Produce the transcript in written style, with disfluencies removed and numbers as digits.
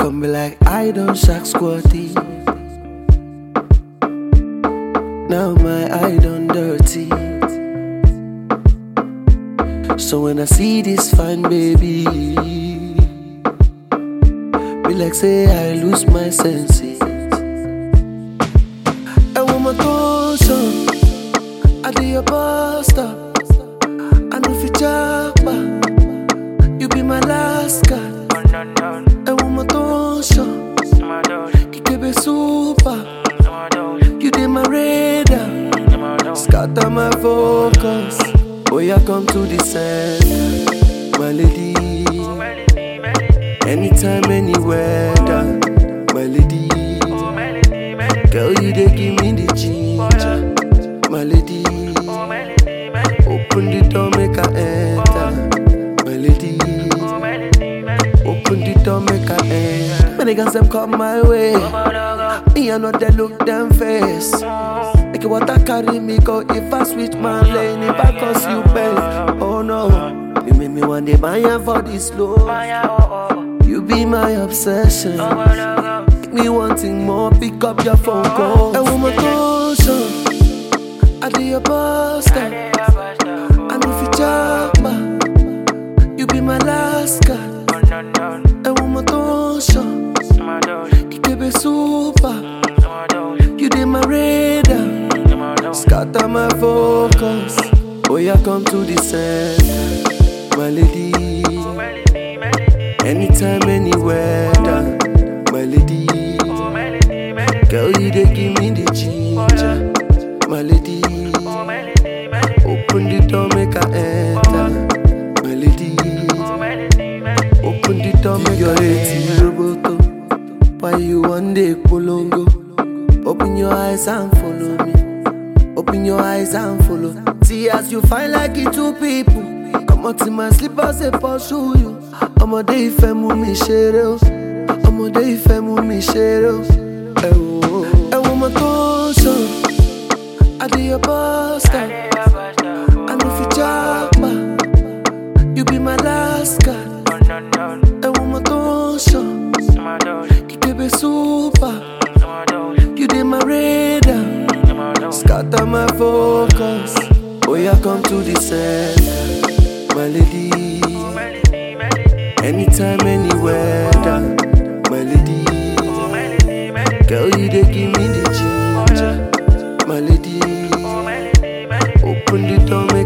come be like I don't shack squatty. Now my eye done dirty. So when I see this fine baby, be like say I lose my senses. And when my thoughts I do your bus stop. I know if you jump, you be my last guy. And when my thoughts you can be super. You did my radar, scatter my focus. Oh, yeah, come to the center, my lady. Anytime, anywhere, my lady. Girl, you they give me the ginger, my lady. Open the door, make her enter, my lady. Open the door, make her enter. Many girls them come my way. Me I know they look them face. Like water carry me go if I switch my lane. If I cause you pain, oh no. You make me one day buy for this love. You be my obsession. Make me wanting more, pick up your phone call. And when my calls I do your bus stop. And if you jump, you be my last guy. And when my calls you can be super. You did my radar, scatter my focus. Oh, yeah, come to the center, my lady. Anytime, anywhere, my lady. Girl, you they give me the ginger, my lady. Open the door, make her enter, my lady. Open the door, make her enter. Why you one day polongo? Open your eyes and follow me. Open your eyes and follow. See as you find like it two people. Come out in my slippers and pursue you. I'm a day femu mi shero. I'm a day femu mi shero. And when my thoughts I do your bus stop. And if you jump, you be my last guy. And when my thoughts you can be super. You did my radar, scatter my focus. Oh, yeah, come to the center, my lady. Anytime, anywhere, my lady. Girl, you they give me the ginger, my lady. Open the door, make